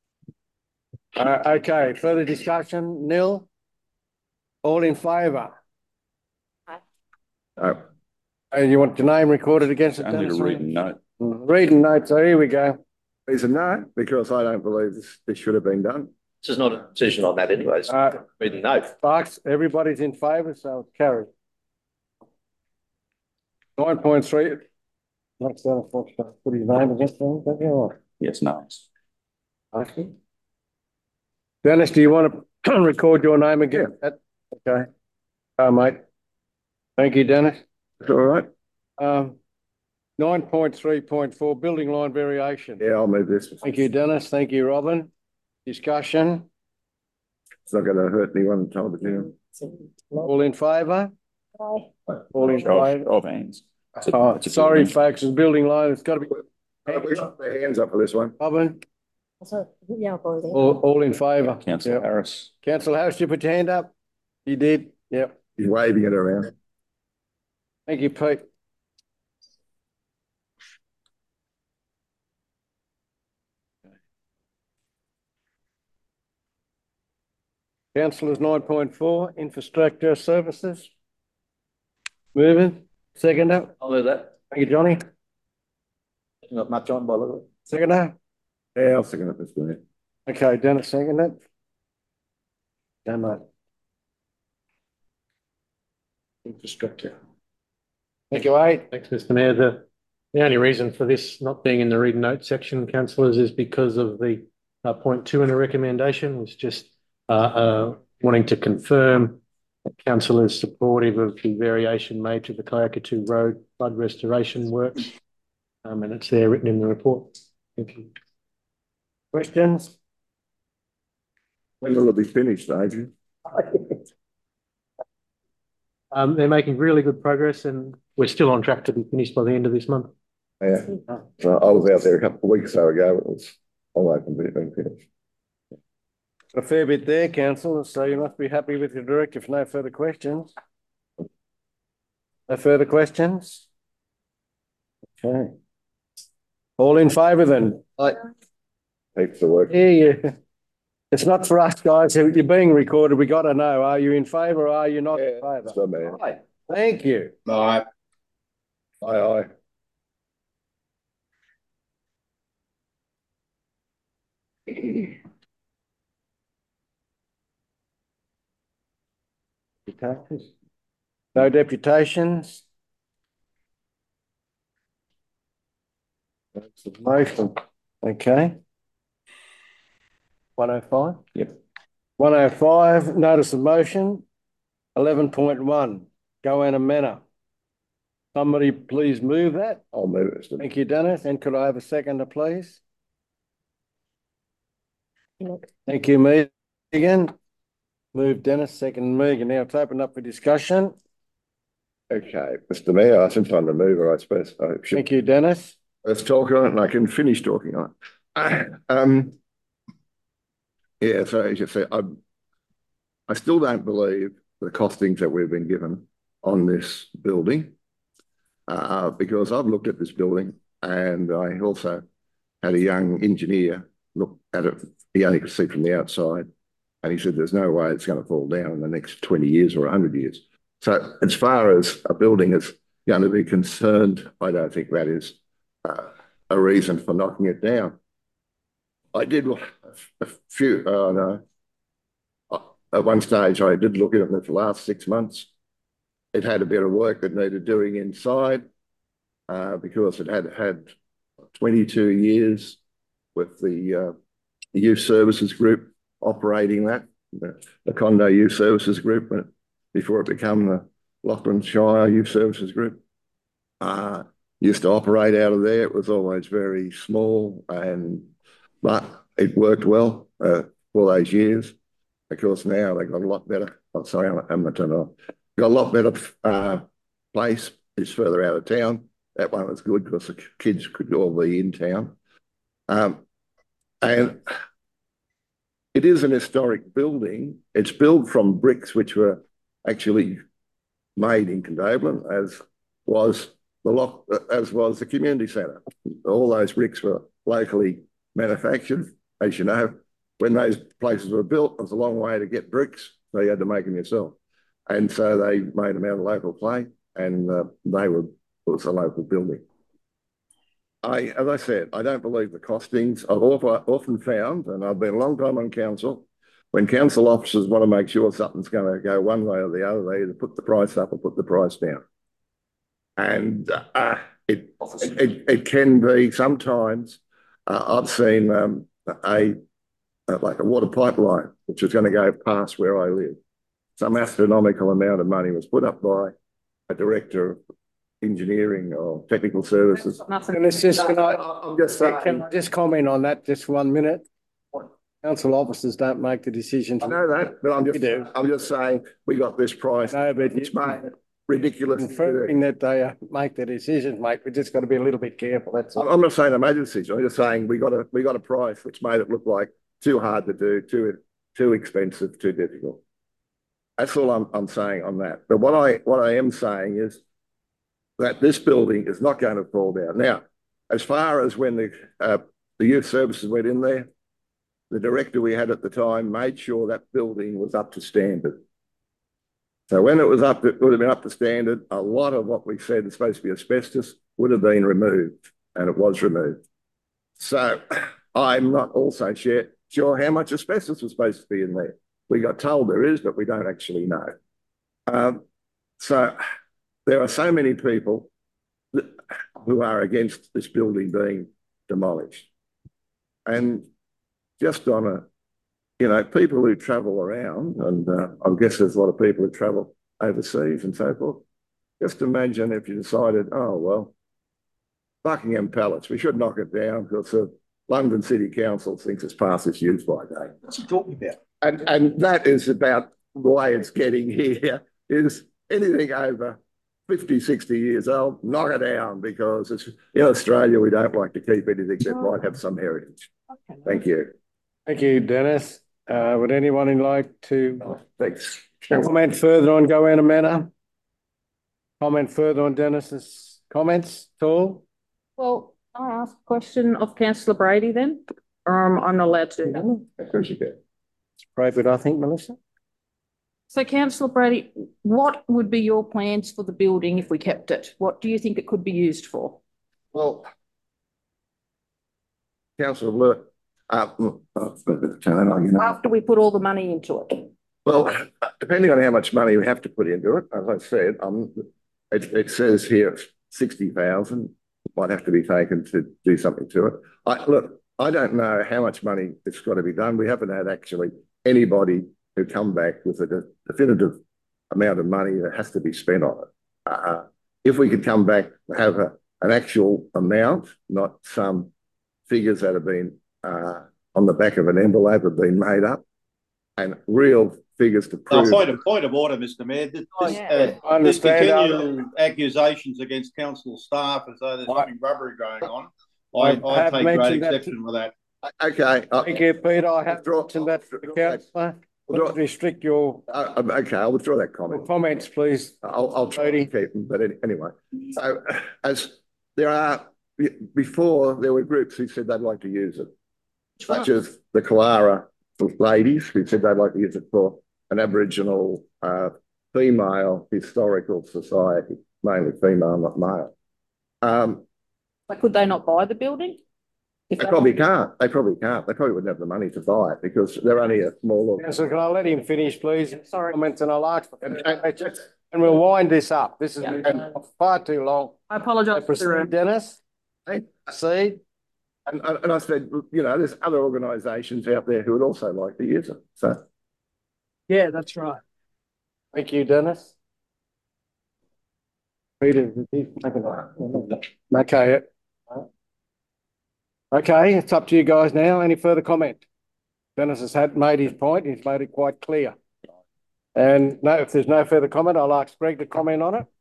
Okay, further discussion, Nil? All in favour? No. And you want your name recorded against it? Only to Dennis? read and note. Reading notes, so here we go. It's a no, because I don't believe this should have been done. This is not a decision on that anyways. Reading note. Sparks, everybody's in favour, so it's carried. 9.3. Next down, put his name against them, don't you? Yes, no. Okay. Dennis, do you want to record your name again? Yeah. Okay. Mate. Thank you, Dennis. That's all right. 9.3.4, building line variation. Yeah, I'll move this. Thank you, Dennis. Thank you, Robin. Discussion. It's not going to hurt anyone, Tom, you. All in favour? Aye. All in favour? Of hands. Oh, sorry, folks, it's building line. It's got to be. We got their hands up for this one. Robin? So, yeah, I've already. All in favour? Councillor Harris. Councillor Harris, you put your hand up? You did? Yep. He's waving it around. Thank you, Pete. Councillors 9.4, infrastructure services. Moving. Seconder. I'll do that. Thank you, Johnny. Not much on by the way. Seconder. Yeah, I'll second it this minute. Okay, Dennis, seconded. Done, mate. Infrastructure. Thank you, Wade. Thanks, Mr. Mayor. The only reason for this not being in the read note section, councillors, is because of the point 2 in the recommendation was just wanting to confirm that council is supportive of the variation made to the Kayakatu Road flood restoration works. And it's there written in the report. Thank you. Questions? When will it be finished, Adrian? They're making really good progress and we're still on track to be finished by the end of this month. Yeah. So I was out there a couple of weeks or so ago. It was all open, but finished. A fair bit there, councillor, so you must be happy with your director if no further questions. No further questions? Okay. All in favour then? Aye. Heaps of work. Yeah. It's not for us, guys. You're being recorded. We got to know. Are you in favour or are you not in favour? So, man. Aye. Thank you. Aye. Aye. No deputations. That's the motion. Okay. 105? Yep. 105, notice of motion. 11.1, Goanna Manor. Somebody please move that. I'll move it. Thank you, Dennis. And could I have a seconder, please? Thank you, Megan. Move Dennis, second Megan. Now it's opened up for discussion. Okay, Mr. Mayor, since I'm the mover, I suppose I should. Thank you, Dennis. Let's talk on it and I can finish talking on it. Yeah, so as you say, I still don't believe the costings that we've been given on this building because I've looked at this building and I also had a young engineer look at it. He only could see from the outside and he said there's no way it's going to fall down in the next 20 years or 100 years. So as far as a building is going to be concerned, I don't think that is a reason for knocking it down. I did a few, no. At one stage, I did look at it for the last 6 months. It had a bit of work that needed doing inside because it had 22 years with the youth services group operating that, the Condo Youth Services Group, before it became the Lachlan Shire Youth Services Group. Used to operate out of there. It was always very small, but it worked well for those years. Of course, now they've got a lot better. Oh, sorry, I'm not turning off. Got a lot better place. It's further out of town. That one was good because the kids could all be in town. And it is an historic building. It's built from bricks which were actually made in Condobolin, as was the community centre. All those bricks were locally manufactured. As you know, when those places were built, it was a long way to get bricks, so you had to make them yourself. And so they made them out of local clay, and it was a local building. As I said, I don't believe the costings. I've often found, and I've been a long time on council, when council officers want to make sure something's going to go one way or the other, they either put the price up or put the price down. And it can be sometimes. I've seen like a water pipeline, which is going to go past where I live. Some astronomical amount of money was put up by a director of engineering or technical services. And it's just, can I just comment on that just 1 minute? Council officers don't make the decisions. I know that, but I'm just saying we got this price. No, but it's ridiculous. Confirming that they make the decisions, mate. We just got to be a little bit careful. That's all. I'm not saying they made a decision. I'm just saying we got a price which made it look like too hard to do, too expensive, too difficult. That's all I'm saying on that. But what I am saying is that this building is not going to fall down. Now, as far as when the youth services went in there, the director we had at the time made sure that building was up to standard. So when it would have been up to standard, a lot of what we said is supposed to be asbestos would have been removed, and it was removed. So I'm not also sure how much asbestos was supposed to be in there. We got told there is, but we don't actually know. So there are so many people who are against this building being demolished. And just on people who travel around, and I guess there's a lot of people who travel overseas and so forth. Just imagine if you decided, oh, well, Buckingham Palace, we should knock it down because the London City Council thinks it's past its use by date. What's he talking about? And that is about the way it's getting here, is anything over 50, 60 years old, knock it down, because it's, in Australia, we don't like to keep anything that might have some heritage. Okay. Thank you. Thank you, Dennis. Would anyone like to thanks. Comment further on Goanna Manor? Comment further on Dennis's comments at all? Well, I ask a question of Councillor Brady then, or I'm not allowed to do that? Of course you can. It's appropriate, I think, Melissa. So, Councillor Brady, what would be your plans for the building if we kept it? What do you think it could be used for? Well, Councillor Blewett, after we put all the money into it. Well, depending on how much money we have to put into it, as I said, it says here 60,000 might have to be taken to do something to it. I don't know how much money it's got to be done. We haven't had actually anybody who come back with a definitive amount of money that has to be spent on it. If we could come back and have an actual amount, not some figures that have been on the back of an envelope have been made up, and real figures to prove. Point of order, Mr. Mayor. I understand. Continued accusations against council staff as though there's something rubbery going on. I take great exception with that. Okay. Thank you, Peter. I have mentioned that to the councillor. Restrict your. Okay, I'll withdraw that comment. Comments, please. I'll try to keep them, but anyway. So, as there are, before there were groups who said they'd like to use it, such as the Kalara ladies who said they'd like to use it for an Aboriginal female historical society, mainly female, not male. But could they not buy the building? They probably can't. They probably wouldn't have the money to buy it because they're only a small. So can I let him finish, please? Sorry. Comments, and I'll ask, and we'll wind this up. This is far too long. I apologise. Proceed, Dennis. Proceed. And I said, there's other organisations out there who would also like to use it. So, yeah, that's right. Thank you, Dennis. Peter, okay. Okay, it's up to you guys now. Any further comment? Dennis has made his point. He's made it quite clear. And no, if there's no further comment, I'll ask Greg to comment on it.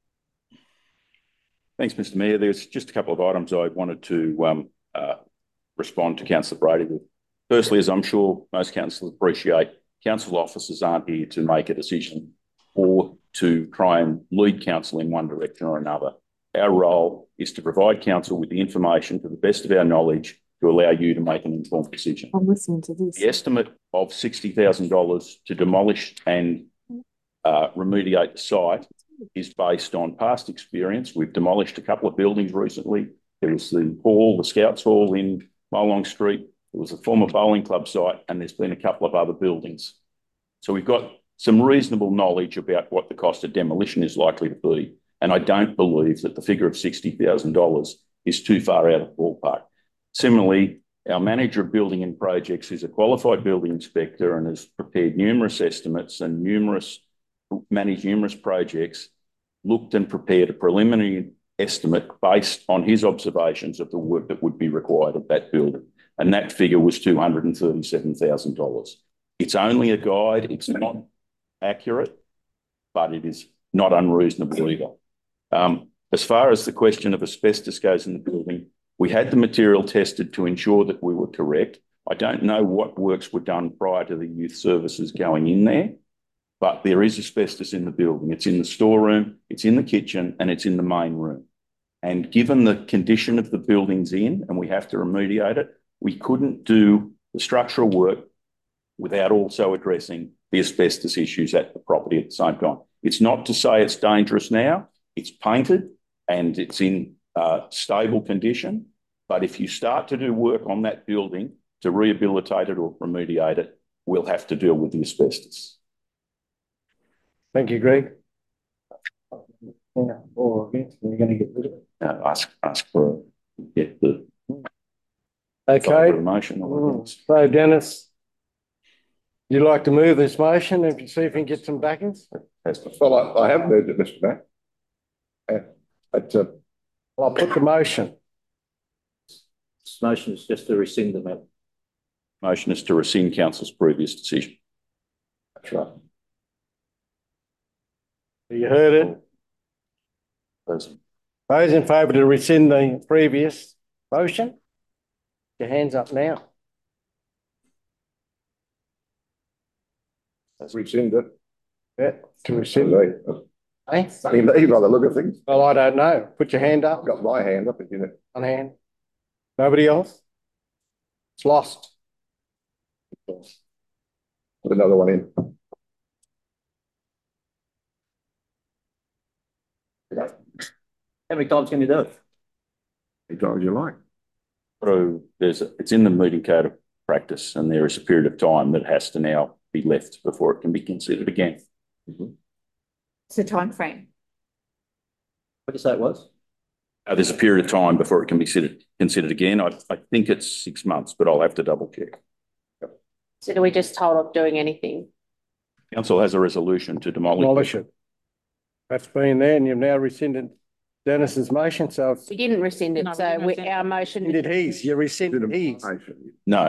Thanks, Mr. Mayor. There's just a couple of items I wanted to respond to Councillor Brady with. Firstly, as I'm sure most councillors appreciate, council officers aren't here to make a decision or to try and lead council in one direction or another. Our role is to provide council with the information to the best of our knowledge to allow you to make an informed decision. I'm listening to this. The estimate of $60,000 to demolish and remediate the site is based on past experience. We've demolished a couple of buildings recently. There was the hall, the Scouts Hall in Molong Street. There was a former bowling club site, and there's been a couple of other buildings. So we've got some reasonable knowledge about what the cost of demolition is likely to be. And I don't believe that the figure of $60,000 is too far out of the ballpark. Similarly, our manager of building and projects is a qualified building inspector and has prepared numerous estimates and managed numerous projects, looked and prepared a preliminary estimate based on his observations of the work that would be required at that building. And that figure was $237,000. It's only a guide. It's not accurate, but it is not unreasonable either. As far as the question of asbestos goes in the building, we had the material tested to ensure that we were correct. I don't know what works were done prior to the youth services going in there, but there is asbestos in the building. It's in the storeroom, it's in the kitchen, and it's in the main room. And given the condition of the buildings and we have to remediate it, we couldn't do the structural work without also addressing the asbestos issues at the property at the same time. It's not to say it's dangerous now. It's painted and it's in stable condition. But if you start to do work on that building to rehabilitate it or remediate it, we'll have to deal with the asbestos. Thank you, Greg. Yeah, or you're going to get rid of it. Ask for the Okay. Motion. So, Dennis, you'd like to move this motion and see if we can get some backings? Well, I have moved it, Mr. Mayor. I'll put the motion. This motion is just to rescind the matter. Motion is to rescind council's previous decision. That's right. You heard it. Those in favour to rescind the previous motion, your hands up now. Rescind it. Yeah, to rescind it. Eh? You by the look of things. Well, I don't know. Put your hand up. I've got my hand up, isn't it? One hand. Nobody else? It's lost. Put another one in. How many times can you do it? How many times you like. So it's in the meeting code of practice, and there is a period of time that has to now be left before it can be considered again. It's a time frame. What did you say it was? There's a period of time before it can be considered again. I think it's 6 months, but I'll have to double check. So do we just hold off doing anything? Council has a resolution to Demolish it. That's been there, and you've now rescinded Dennis's motion, so it's We didn't rescind it, No, we so didn't rescind our motion. rescinded his. You rescinded his. No.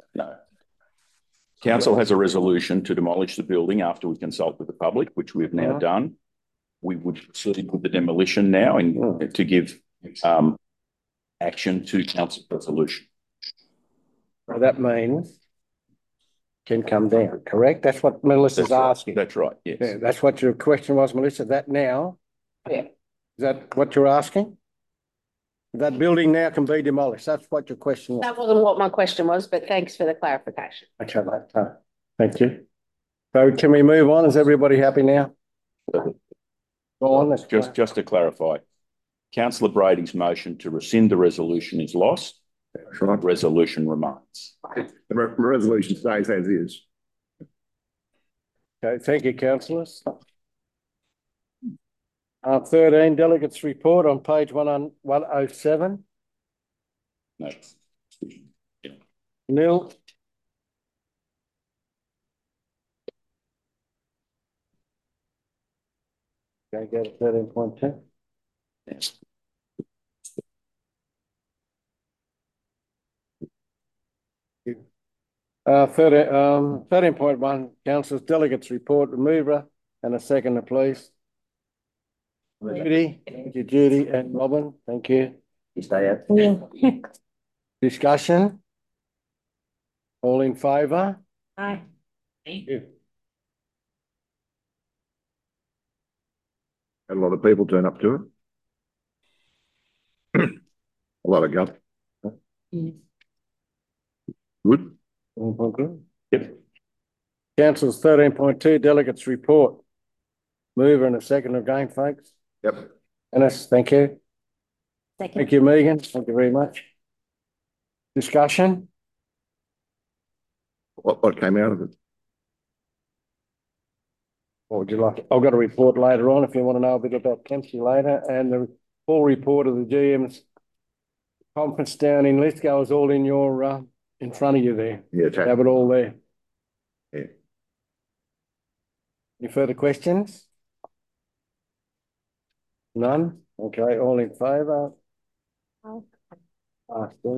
Council has a resolution to demolish the building after we consult with the public, which we've now done. We would proceed with the demolition now and to give action to council resolution. Well, that means can come down, correct? That's what Melissa's asking. That's right, yes. Yeah, that's what your question was, Melissa. That now? Yeah. Is that what you're asking? That building now can be demolished. That's what your question was. That wasn't what my question was, but thanks for the clarification. Okay, mate. Thank you. So can we move on? Is everybody happy now? Go on. Let's Just to clarify, Councillor Brady's motion to rescind the resolution is lost. That's right. Resolution remains. The resolution stays as is. Okay, thank you, councillors. 13 delegates report on page 107. No. Nil. Okay, go to 13.2. Yes. Uh, 13.1, councillors delegates report, remover and a seconder, please. Judy, thank you, Judy and Robin, thank you. You stay out. Yeah. You'd Discussion? All in favour? Aye. Thank you. Had a lot of people turn up to it. A lot of guts. Good. Yep. Council's 13.2 delegates report. Mover and a second again, folks. Yep. Dennis, thank you. Second. Thank you, Megan. Thank you very much. Discussion? What came out of it? What would you like? I've got a report later on if you want to know a bit about Kempsey later, and the full report of the GM's conference down in Lithgow is all in your in front of you there. Yeah, Have it all there. Yeah. Any further questions? None? Okay, all in favour? Good.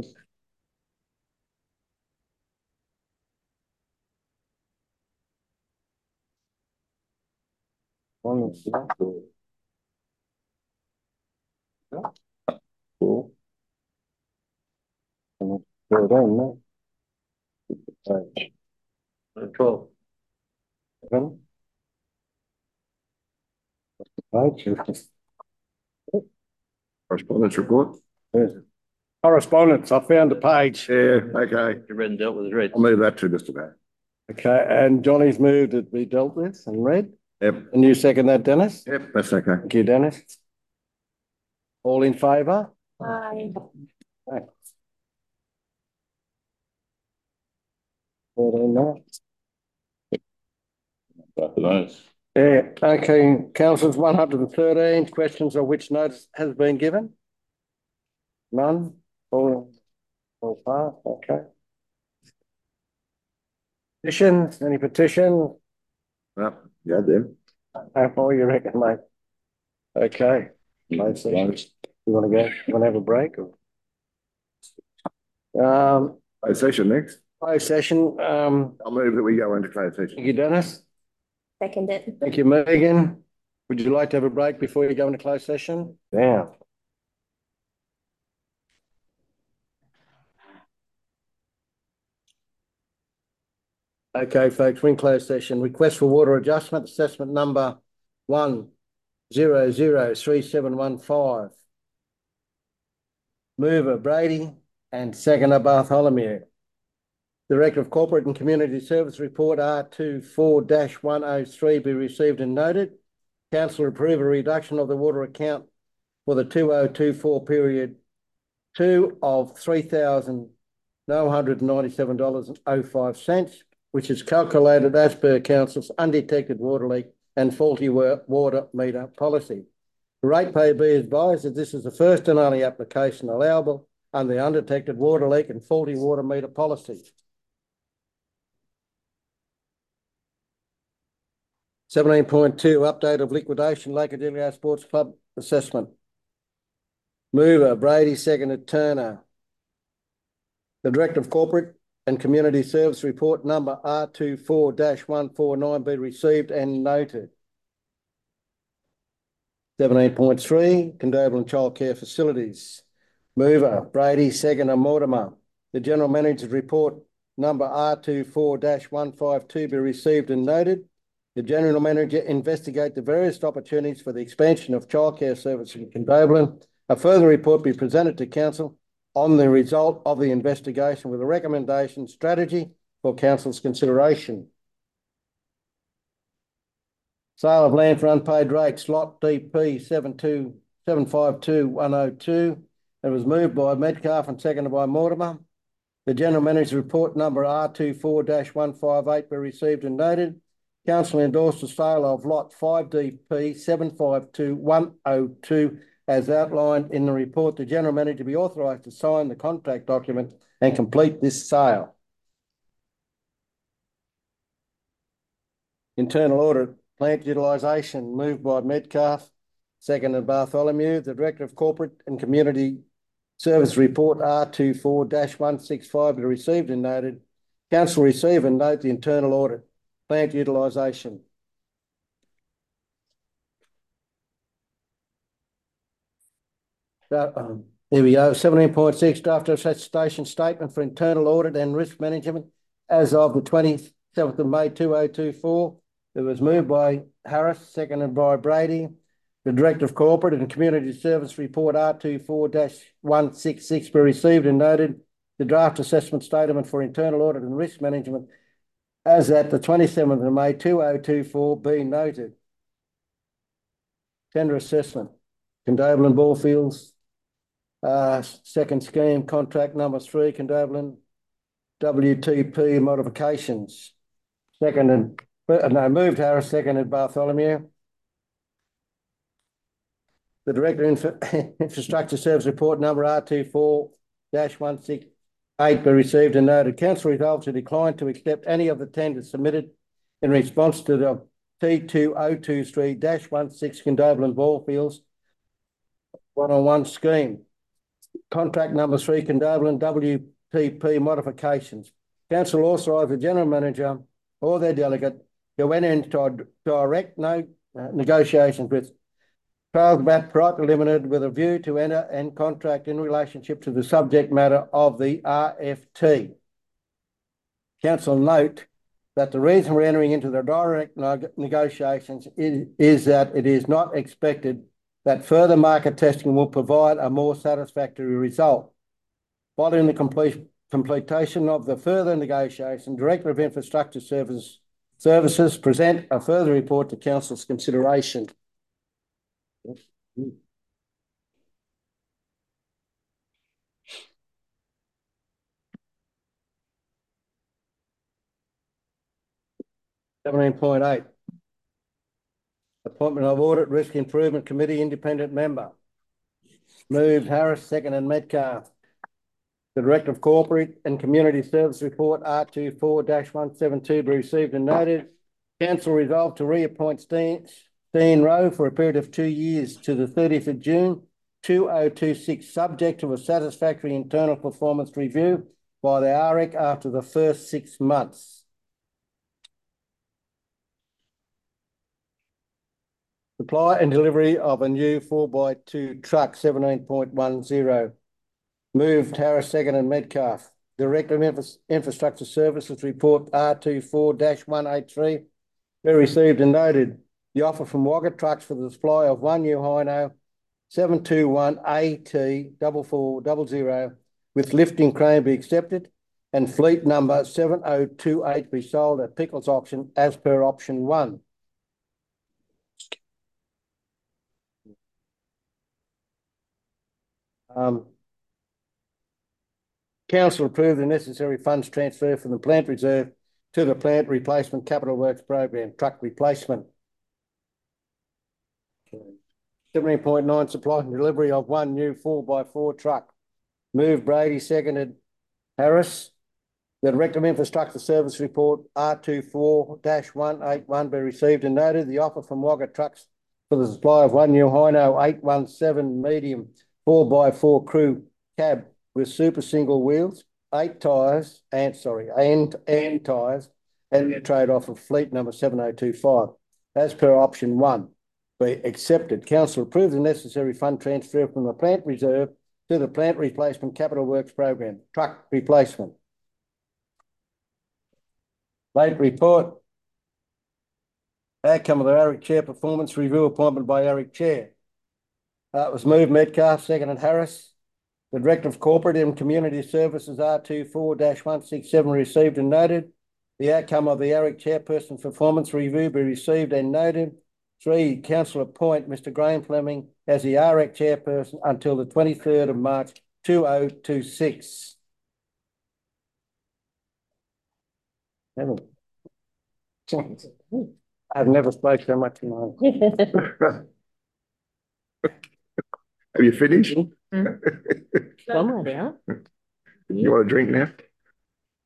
One is cool. Well done, mate. 12. Correspondence report? Correspondence, I found the page. Yeah, okay. You read and dealt with it, read. I'll move that to Mr. Mayor. Okay, and Johnny's moved it to be dealt with and read. Yep. And you second that, Dennis? Yep, that's okay. Thank you, Dennis. All in favour? Aye. Thanks. 14 now. Both of those. Yeah, okay, councillors 113, questions of which notice has been given? None? All passed, okay. Petitions, any petition? No, yeah, then. How far you reckon, mate? Okay. Close session. You want to go? You want to have a break? Or? Closed session next. Closed session. I'll move that we go into closed session. Thank you, Dennis. Second it. Thank you, Megan. Would you like to have a break before you go into closed session? Yeah. Okay, folks, we're in closed session. Request for water adjustment, assessment number 1003715. Mover Brady and seconder Bartholomew. Director of Corporate and Community Service Report R24-103 be received and noted. Council approve a reduction of the water account for the 2024 period 2 of $3,997.05, which is calculated as per Council's undetected water leak and faulty water meter policy. The ratepayer be advised that this is the first and only application allowable under the undetected water leak and faulty water meter policy. 17.2 update of liquidation Lake Adelaide Sports Club assessment. Mover Brady, seconded Turner. The Director of Corporate and Community Service Report number R24-149 be received and noted. 17.3 Condobolin Childcare Facilities. Mover Brady, seconder Mortimer. The General Manager's Report number R24-152 be received and noted. The General Manager investigate the various opportunities for the expansion of childcare services in Condobolin. A further report be presented to Council on the result of the investigation with a recommendation strategy for Council's consideration. Sale of land for unpaid rates, lot DP 752-102. It was moved by Metcalfe and seconded by Mortimer. The General Manager's Report number R24-158 be received and noted. Council endorsed the sale of lot 5DP 752-102 as outlined in the report. The General Manager be authorised to sign the contract document and complete this sale. Internal audit, plant utilisation, moved by Metcalfe, seconded Bartholomew. The Director of Corporate and Community Service Report R24-165 be received and noted. Council receive and note the internal audit. Plant utilisation. Here we go. 17.6 draft attestation statement for internal audit and risk management as of the 27th of May 2024. It was moved by Harris, seconded by Brady. The Director of Corporate and Community Service Report R24-166 be received and noted. The draft assessment statement for internal audit and risk management as at the 27th of May 2024 be noted. Tender assessment. Condobolin Ballfields. Second scheme, contract number 3, Condobolin WTP modifications. Moved Harris, seconded Bartholomew. The Director Infrastructure Service Report number R24-168 be received and noted. Council resolved to decline to accept any of the tenders submitted in response to the T2023-16 Condobolin Ballfields 101 scheme. Contract number 3, Condobolin WTP modifications. Council authorised the General Manager or their delegate to enter into direct negotiations with Trailbat Private Limited with a view to enter and contract in relationship to the subject matter of the RFT. Council note that the reason we're entering into the direct negotiations is that it is not expected that further market testing will provide a more satisfactory result. Following the completion of the further negotiation, Director of Infrastructure Services present a further report to Council's consideration. 17.8. Appointment of Audit Risk Improvement Committee Independent Member. Moved Harris, seconded Metcalfe. The Director of Corporate and Community Service Report R24-172 be received and noted. Council resolved to reappoint Steen Rowe for a period of 2 years to the 30th of June 2026, subject to a satisfactory internal performance review by the AREC after the first 6 months. Supply and delivery of a new 4x2 truck, 17.10. Moved Harris, seconded Metcalfe. Director of Infrastructure Services Report R24-183 be received and noted. The offer from Wagga Trucks for the supply of one new Hino 721 AT 4400 with lifting crane be accepted and fleet number 7028 be sold at Pickles auction as per option 1. Council approved the necessary funds transfer from the plant reserve to the plant replacement capital works program, truck replacement. 17.9, supply and delivery of one new 4x4 truck. Moved Brady, seconded Harris. The Director of Infrastructure Service Report R24-181 be received and noted. The offer from Wagga Trucks for the supply of one new Hino 817 medium 4x4 crew cab with super single wheels, 8 tyres, and tyres, and the trade-off of fleet number 7025, as per option 1, be accepted. Council approved the necessary fund transfer from the plant reserve to the plant replacement capital works program, truck replacement. Late report. Outcome of the AREC Chair performance review appointment by AREC Chair. It was moved Metcalfe, seconded Harris. The Director of Corporate and Community Services R24-167 received and noted. The outcome of the AREC Chairperson performance review be received and noted. 3, Council appoint Mr. Graham Fleming as the AREC Chairperson until the 23rd of March 2026. I've never spoken so much in my life. Have you finished? One more now. You want a drink now?